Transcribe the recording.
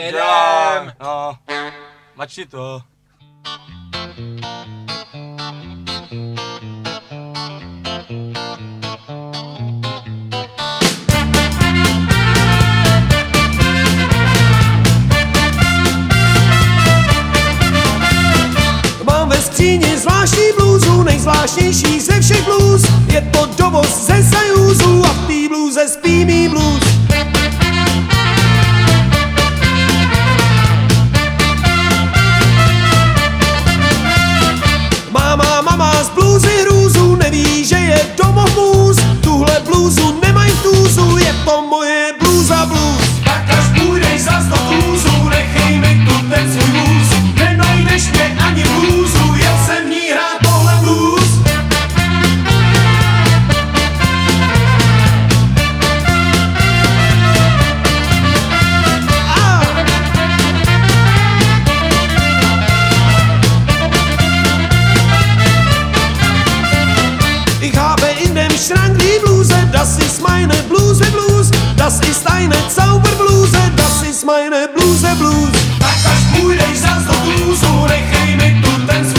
Jedem! No, mačni to. Mám ve skříni zvláštní blůzu, nejzvláštnější ze všech blůz. Je to dovoz ze Sajuzu a v té blůze spí mý blůz. Mama z blůzy hrůzu neví, že je domov blues. Tuhle blůzu nemaj v túzu, je to moje blůza blues. Tak až půjdeš zas do blůzu, nechej mi tu ten svůj blues. Nenajdeš mě ani v blůzu, jel jsem v ní hrát tohle blues. Ich habe in dem Schrank die Bluse, das ist meine Bluse Blues. Das ist eine Zauberbluse, das ist meine Bluse Blues. Tak až půjdeš zas do blůzu, nechej mi tu ten svůj